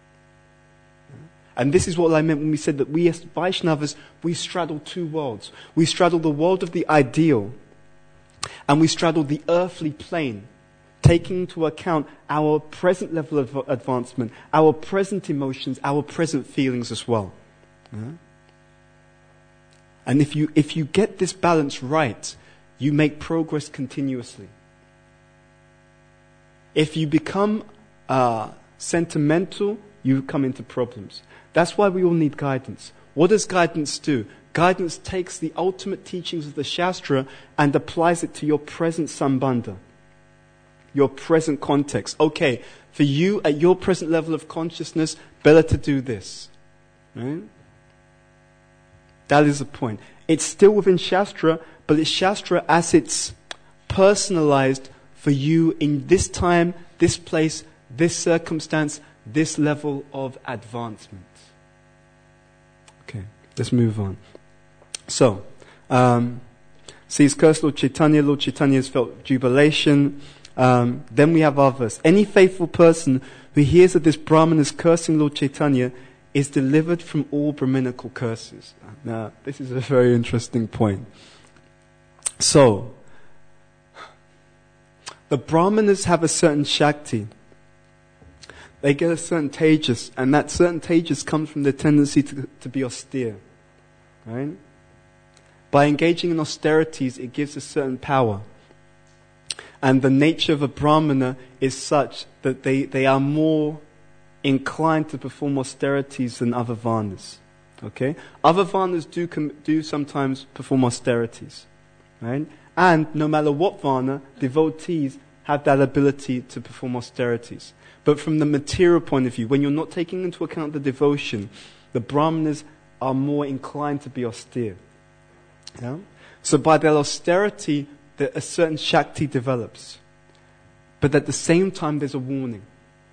And this is what I meant when we said that we as Vaishnavas, we straddle two worlds. We straddle the world of the ideal, and we straddle the earthly plane, taking into account our present level of advancement, our present emotions, our present feelings as well. Yeah? And if you, if you get this balance right, you make progress continuously. If you become uh, sentimental, you come into problems. That's why we all need guidance. What does guidance do? Guidance takes the ultimate teachings of the Shastra and applies it to your present sambandha, your present context. Okay, for you at your present level of consciousness, better to do this. Right? That is the point. It's still within Shastra, but it's Shastra as it's personalized for you in this time, this place, this circumstance, this level of advancement. Okay, let's move on. So, um, sees cursed Lord Chaitanya. Lord Chaitanya has felt jubilation. Um, then we have our verse. Any faithful person who hears that this Brahman is cursing Lord Chaitanya is delivered from all Brahminical curses. Now, this is a very interesting point. So, the Brahmanas have a certain Shakti. They get a certain tejas, and that certain tejas comes from the tendency to, to be austere. Right? By engaging in austerities, it gives a certain power. And the nature of a Brahmana is such that they, they are more inclined to perform austerities than other Varnas. Okay? Other Varnas do, com- do sometimes perform austerities. Right? And no matter what Varna, devotees have that ability to perform austerities. But from the material point of view, when you're not taking into account the devotion, the Brahmanas are more inclined to be austere. Yeah? So by their austerity, the, a certain Shakti develops. But at the same time, there's a warning.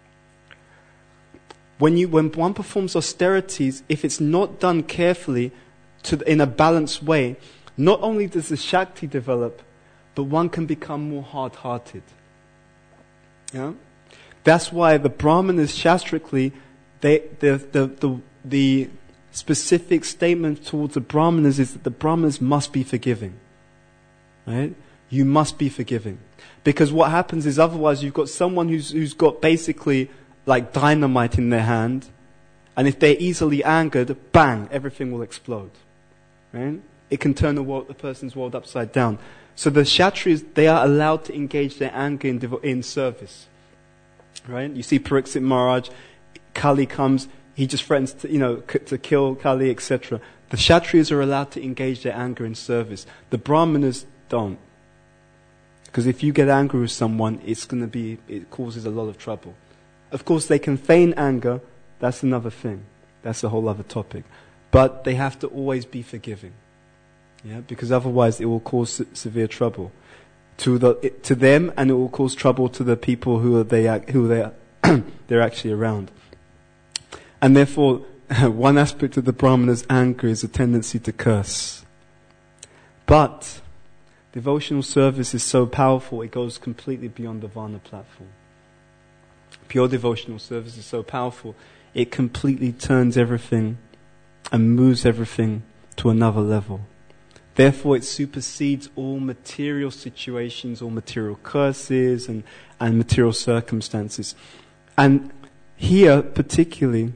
When you, when one performs austerities, if it's not done carefully, to, in a balanced way, not only does the Shakti develop, but one can become more hard-hearted. Yeah? That's why the Brahmanas, shastrically, they, the, the, the, the specific statement towards the Brahmanas is that the Brahmanas must be forgiving. Right? You must be forgiving. Because what happens is otherwise you've got someone who's, who's got basically like dynamite in their hand, and if they're easily angered, bang, everything will explode. Right? It can turn the, world, the person's world upside down. So the Kshatriyas, they are allowed to engage their anger in, devo- in service. Right? You see Pariksit Maharaj, Kali comes, he just threatens to, you know, c- to kill Kali, et cetera. The Kshatriyas are allowed to engage their anger in service. The Brahmanas don't. Because if you get angry with someone, it's going to be, it causes a lot of trouble. Of course, they can feign anger, that's another thing. That's a whole other topic. But they have to always be forgiving. Yeah, because otherwise it will cause se- severe trouble to the it, to them, and it will cause trouble to the people who are they who they are they're actually around. And therefore, one aspect of the Brahmana's anger is a tendency to curse. But devotional service is so powerful; it goes completely beyond the Varna platform. Pure devotional service is so powerful; it completely turns everything and moves everything to another level. Therefore, it supersedes all material situations, all material curses and, and material circumstances. And here, particularly,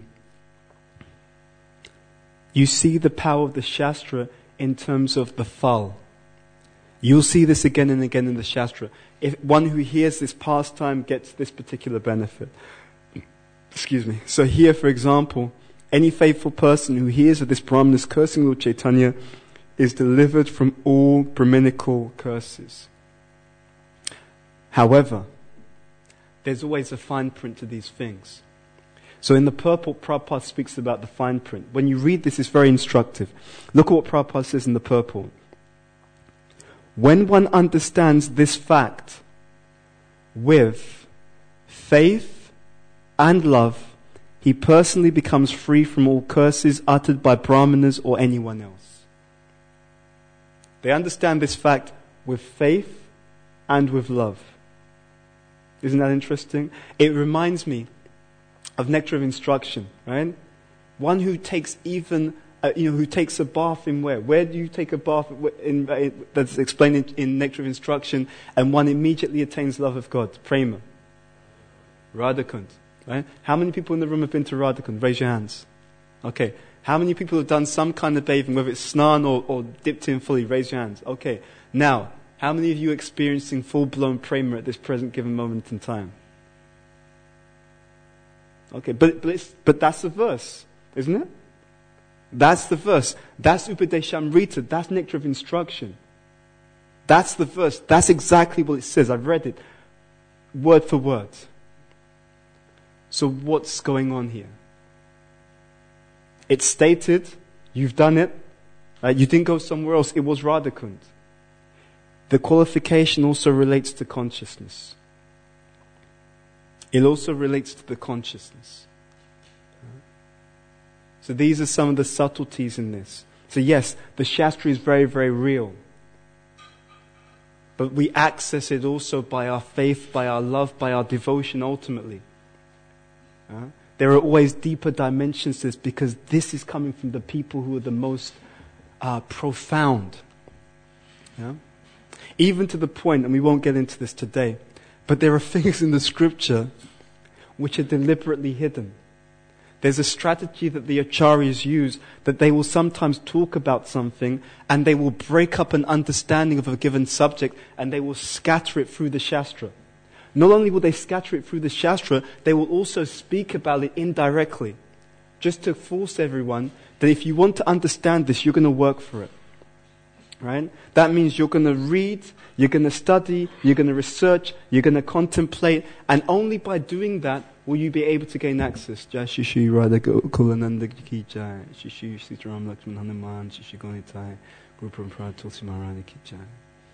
you see the power of the Shastra in terms of the phal. You'll see this again and again in the Shastra. If one who hears this pastime gets this particular benefit. Excuse me. So here, for example, any faithful person who hears of this Brahman is cursing Lord Chaitanya is delivered from all Brahminical curses. However, there's always a fine print to these things. So in the purport, Prabhupada speaks about the fine print. When you read this, it's very instructive. Look at what Prabhupada says in the purport. When one understands this fact with faith and love, he personally becomes free from all curses uttered by Brahmanas or anyone else. They understand this fact with faith and with love. Isn't that interesting? It reminds me of Nectar of Instruction, right? One who takes even, uh, you know, who takes a bath in where? Where do you take a bath in, in, that's explained in, in Nectar of Instruction, and one immediately attains love of God? Prema. Radhakund, right? How many people in the room have been to Radhakund? Raise your hands. Okay. How many people have done some kind of bathing, whether it's snan or, or dipped in fully? Raise your hands. Okay. Now, how many of you are experiencing full-blown prema at this present given moment in time? Okay, but but, it's, but that's the verse, isn't it? That's the verse. That's Upadeshamrita. That's nectar of instruction. That's the verse. That's exactly what it says. I've read it word for word. So what's going on here? It's stated, you've done it, right? You didn't go somewhere else, it was Radhakund. The qualification also relates to consciousness. It also relates to the consciousness. So these are some of the subtleties in this. So yes, the Shastra is very, very real. But we access it also by our faith, by our love, by our devotion ultimately. Uh, there are always deeper dimensions to this because this is coming from the people who are the most uh, profound. Yeah? Even to the point, and we won't get into this today, but there are things in the scripture which are deliberately hidden. There's a strategy that the acharyas use that they will sometimes talk about something and they will break up an understanding of a given subject and they will scatter it through the Shastra. Not only will they scatter it through the Shastra, they will also speak about it indirectly, just to force everyone that if you want to understand this, you're going to work for it. Right? That means you're going to read, you're going to study, you're going to research, you're going to contemplate, and only by doing that will you be able to gain access. Jai Shri Radha Kulananda Ki Jai, Shri Sitaram Lakshman Hanuman, Shri Gonitai, Guru Parampara Tulsi Maharani Ki Jai.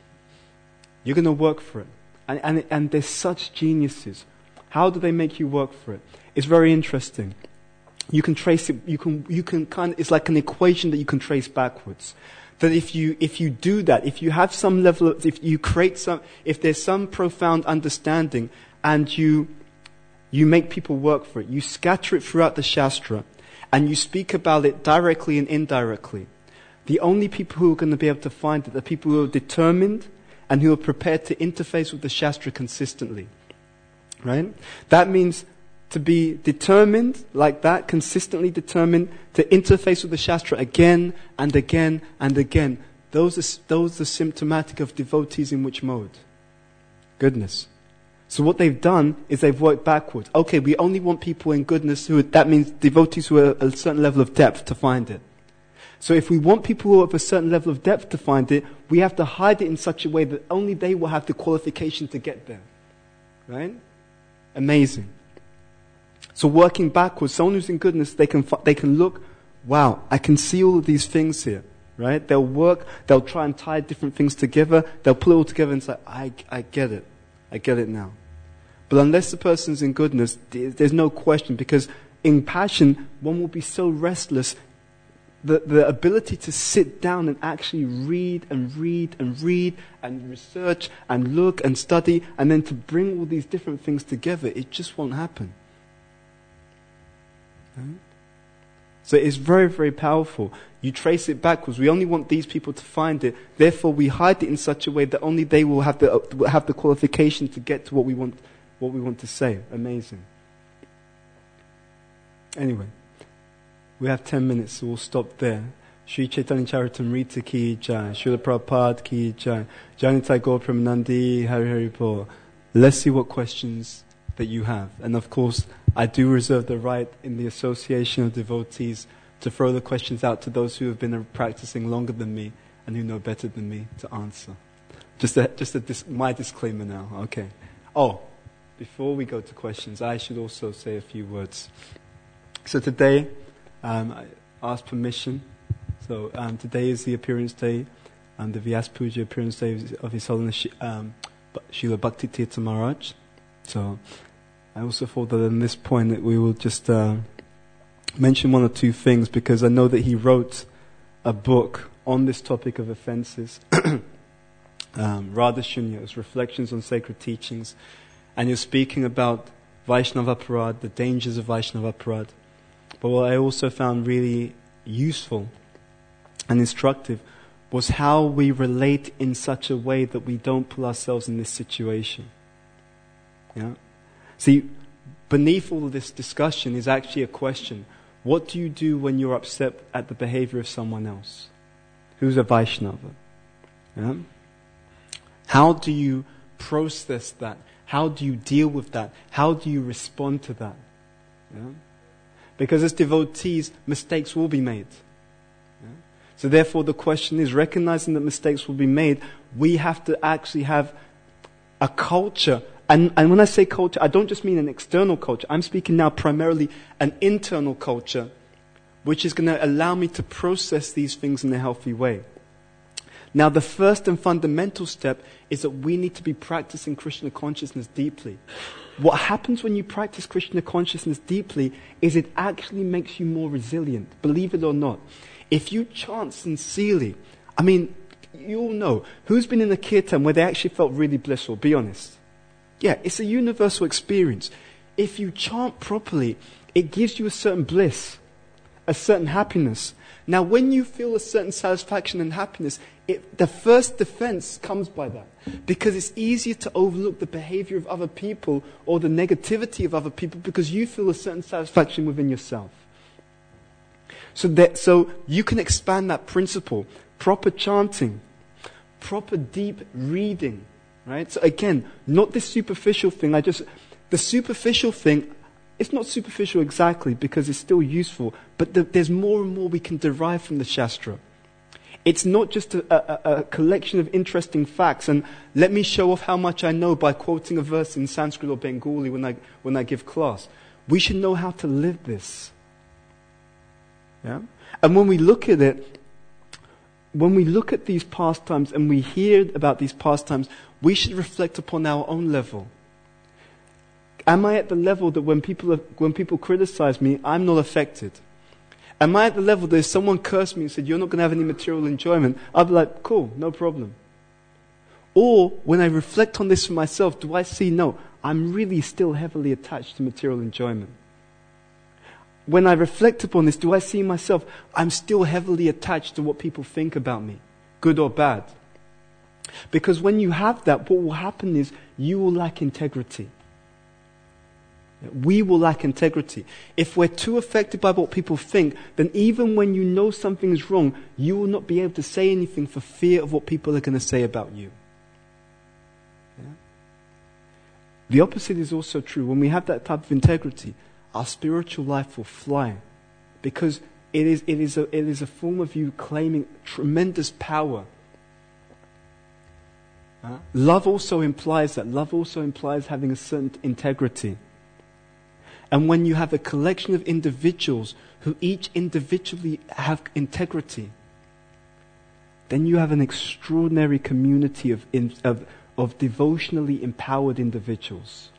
You're going to work for it. And, and, and they're such geniuses. How do they make you work for it? It's very interesting. You can trace it, you can, you can kind of, it's like an equation that you can trace backwards. That if you, if you do that, if you have some level of, if you create some, if there's some profound understanding and you, you make people work for it, you scatter it throughout the Shastra and you speak about it directly and indirectly, the only people who are going to be able to find it are people who are determined and who are prepared to interface with the Shastra consistently. Right? That means to be determined like that, consistently determined to interface with the Shastra again and again and again. Those are, those are symptomatic of devotees in which mode? Goodness. So what they've done is they've worked backwards. Okay, we only want people in goodness who are, that means devotees who are at a certain level of depth to find it. So if we want people who have a certain level of depth to find it, we have to hide it in such a way that only they will have the qualification to get there. Right? Amazing. So working backwards, someone who's in goodness, they can they can look, wow, I can see all of these things here. Right? They'll work, they'll try and tie different things together, they'll put it all together and say, I, I get it. I get it now. But unless the person's in goodness, there's no question, because in passion, one will be so restless. The, the ability to sit down and actually read and read and read and research and look and study and then to bring all these different things together, it just won't happen. Right? So it's very, very powerful. You trace it backwards. We only want these people to find it. Therefore, we hide it in such a way that only they will have the will have the qualification to get to what we want, what we want to say. Amazing. Anyway. We have ten minutes, so we'll stop there. Sri Chaitanya Charitamrita ki jai, Srila Prabhupada ki jai, Janitai Gaur Premanandi, Hari Hari Bol. Let's see what questions that you have. And of course, I do reserve the right in the association of devotees to throw the questions out to those who have been practicing longer than me and who know better than me to answer. Just a, just a dis- my disclaimer now, okay. Oh, before we go to questions, I should also say a few words. So today, Um, I asked permission. So um, today is the appearance day, um, the Vyas Puja appearance day of His Holiness um, Srila Bhakti Tirtha Maharaj. So I also thought that at this point that we will just uh, mention one or two things, because I know that he wrote a book on this topic of offences, um, Radha Shunya, it's Reflections on Sacred Teachings, and you're speaking about Vaishnava Aparad, the dangers of Vaishnava Aparad. But what I also found really useful and instructive was how we relate in such a way that we don't put ourselves in this situation. Yeah? See, beneath all of this discussion is actually a question. What do you do when you're upset at the behavior of someone else who's a Vaishnava? Yeah? How do you process that? How do you deal with that? How do you respond to that? Yeah? Because as devotees, mistakes will be made. Yeah? So therefore the question is, recognizing that mistakes will be made, we have to actually have a culture. And, and when I say culture, I don't just mean an external culture. I'm speaking now primarily an internal culture, which is going to allow me to process these things in a healthy way. Now, the first and fundamental step is that we need to be practicing Krishna consciousness deeply. What happens when you practice Krishna consciousness deeply is it actually makes you more resilient, believe it or not. If you chant sincerely, I mean, you all know, who's been in a kirtan where they actually felt really blissful? Be honest. Yeah, it's a universal experience. If you chant properly, it gives you a certain bliss, a certain happiness. Now, when you feel a certain satisfaction and happiness, it, the first defense comes by that. Because it's easier to overlook the behavior of other people or the negativity of other people because you feel a certain satisfaction within yourself. So that, so you can expand that principle. Proper chanting, proper deep reading, right? So again, not this superficial thing. I just, the superficial thing, it's not superficial exactly because it's still useful, but the, there's more and more we can derive from the Shastra. It's not just a, a, a collection of interesting facts and let me show off how much I know by quoting a verse in Sanskrit or Bengali when I, when I give class. We should know how to live this. Yeah? And when we look at it, when we look at these pastimes and we hear about these pastimes, we should reflect upon our own level. Am I at the level that when people are, when people criticize me, I'm not affected? Am I at the level that if someone cursed me and said, you're not going to have any material enjoyment, I'll be like, cool, no problem. Or when I reflect on this for myself, do I see, no, I'm really still heavily attached to material enjoyment? When I reflect upon this, do I see myself, I'm still heavily attached to what people think about me, good or bad? Because when you have that, what will happen is you will lack integrity. We will lack integrity. If we're too affected by what people think, then even when you know something is wrong, you will not be able to say anything for fear of what people are going to say about you. Yeah? The opposite is also true. When we have that type of integrity, our spiritual life will fly. Because it is, it is, a, it is a form of you claiming tremendous power. Uh, love also implies that. Love also implies having a certain integrity. And when you have a collection of individuals who each individually have integrity, then you have an extraordinary community of, of, of devotionally empowered individuals.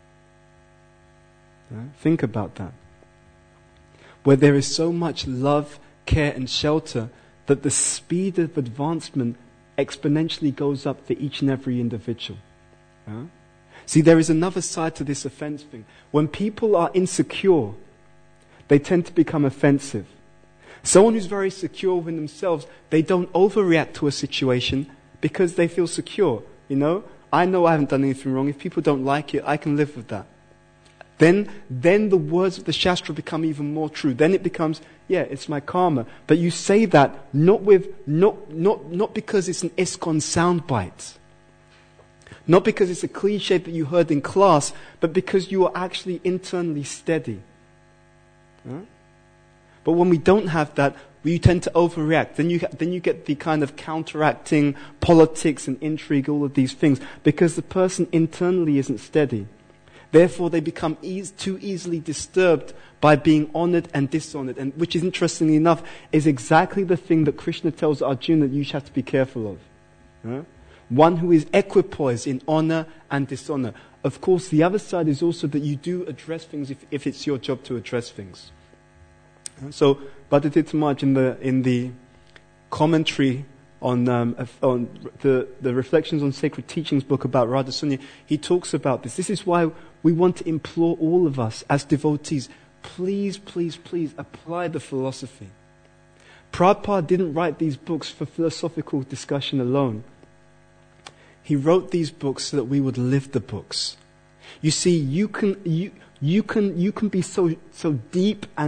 Yeah? Think about that. Where there is so much love, care and shelter that the speed of advancement exponentially goes up for each and every individual. Yeah? See, there is another side to this offense thing. When people are insecure, they tend to become offensive. Someone who's very secure within themselves, they don't overreact to a situation because they feel secure. You know, I know I haven't done anything wrong. If people don't like it, I can live with that. Then, then the words of the Shastra become even more true. Then it becomes, yeah, it's my karma. But you say that not with, not, not, not because it's an ISKCON soundbite. Not because it's a cliche that you heard in class, but because you are actually internally steady. Huh? But when we don't have that, we tend to overreact. Then you, then you get the kind of counteracting politics and intrigue, all of these things, because the person internally isn't steady. Therefore, they become eas- too easily disturbed by being honored and dishonored. And which is, interestingly enough, is exactly the thing that Krishna tells Arjuna that you should have to be careful of. Huh? One who is equipoised in honor and dishonor. Of course, the other side is also that you do address things if, if it's your job to address things. So, Bhadadita Maharaj in the in the commentary on um, on the the Reflections on Sacred Teachings book about Radha Sunya, he talks about this. This is why we want to implore all of us as devotees, please, please, please apply the philosophy. Prabhupada didn't write these books for philosophical discussion alone. He wrote these books so that we would live the books. You see, you can you you can you can be so so deep and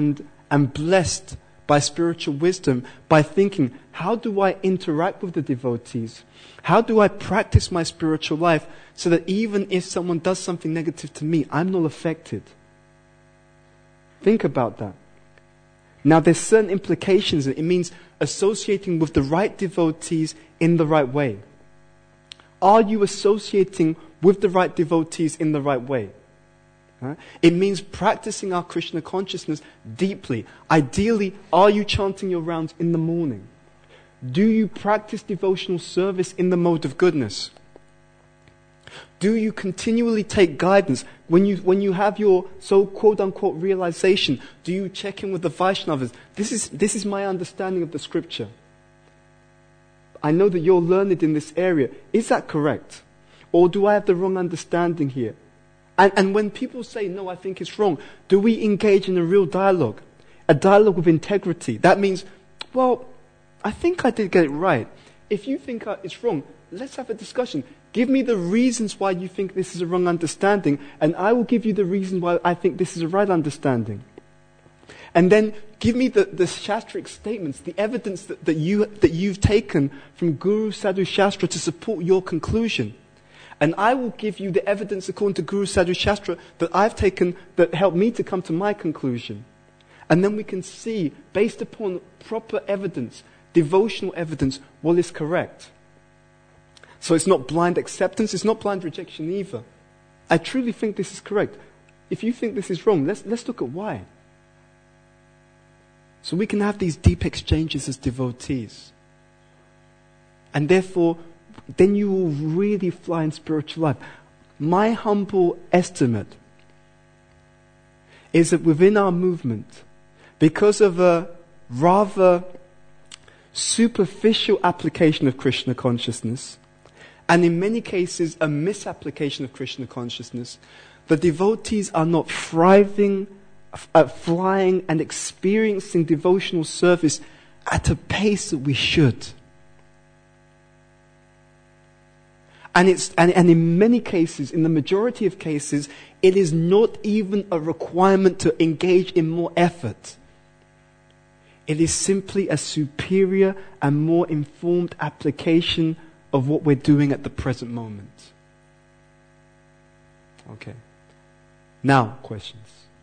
and blessed by spiritual wisdom by thinking, how do I interact with the devotees? How do I practice my spiritual life so that even if someone does something negative to me, I'm not affected? Think about that. Now, there's certain implications. It means associating with the right devotees in the right way. Are you associating with the right devotees in the right way? Huh? It means practicing our Krishna consciousness deeply. Ideally, are you chanting your rounds in the morning? Do you practice devotional service in the mode of goodness? Do you continually take guidance? When you when you have your so quote-unquote realization, do you check in with the Vaishnavas? This is, this is my understanding of the scripture. I know that you're learned in this area. Is that correct? Or do I have the wrong understanding here? And, and when people say, no, I think it's wrong, do we engage in a real dialogue? A dialogue with integrity. That means, well, I think I did get it right. If you think it's wrong, let's have a discussion. Give me the reasons why you think this is a wrong understanding, and I will give you the reason why I think this is a right understanding. And then give me the, the Shastric statements, the evidence that, that, you, that you've taken from Guru Sadhu Shastra to support your conclusion. And I will give you the evidence according to Guru Sadhu Shastra that I've taken that helped me to come to my conclusion. And then we can see, based upon proper evidence, devotional evidence, what is correct. So it's not blind acceptance, it's not blind rejection either. I truly think this is correct. If you think this is wrong, let's, let's look at why. So we can have these deep exchanges as devotees. And therefore, then you will really fly in spiritual life. My humble estimate is that within our movement, because of a rather superficial application of Krishna consciousness, and in many cases a misapplication of Krishna consciousness, the devotees are not thriving, uh, flying and experiencing devotional service at a pace that we should. And it's and, and in many cases, in the majority of cases, it is not even a requirement to engage in more effort. It is simply a superior and more informed application of what we're doing at the present moment. Okay. Now, questions.